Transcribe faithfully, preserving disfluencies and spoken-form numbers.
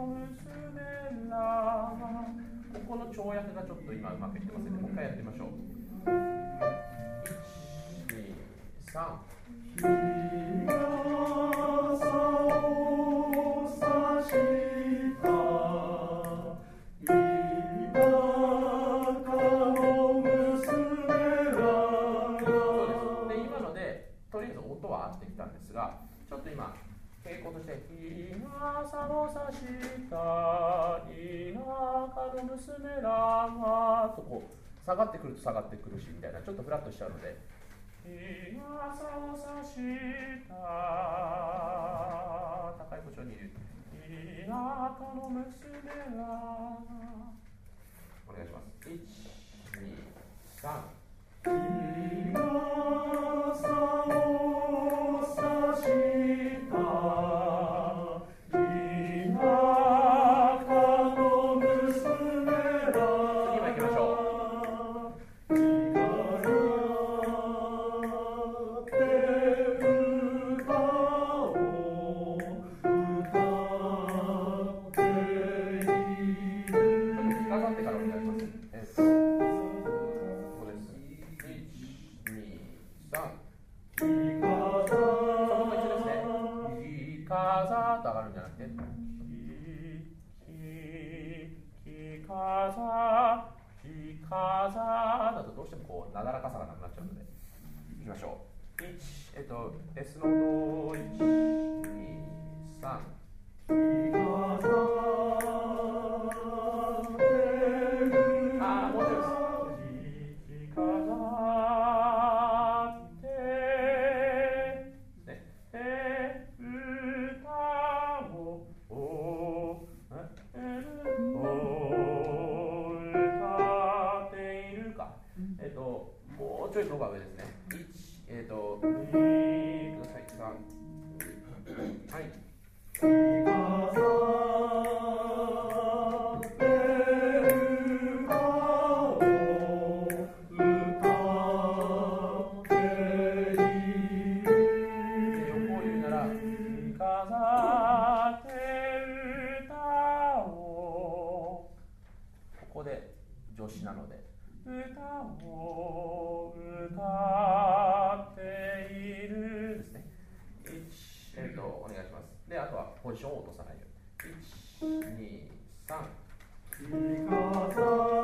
娘ら。ここの跳躍がちょっと今うまくいってませんね。もう一回やってみましょう。いち、に、さん。日傘を差した田舎の娘ら。そうです。で、今のでとりあえず音は合ってきたんですが、ちょっと今傾向として日傘を差した田舎の娘らがとこう下がってくると下がってくるしみたいな、ちょっとフラッとしちゃうので、日傘を差した高いポジションにいる田舎の娘ら。お願いします。いち、に、さん。日傘を差した田舎の娘ら。次も行きましょう。だとどうしてもこうなだらかさがなくなっちゃうので、いきましょう。いち、えっと S の音いち、に、さん。あー、もうちょいです。えっと、もうちょいのが上ですね。いち、えっと、に、ください、さん。はい。ここで助詞なので、歌を歌っているですね。いち、えっと、お願いします。で、あとはポジションを落とさないように。いち、に、さん。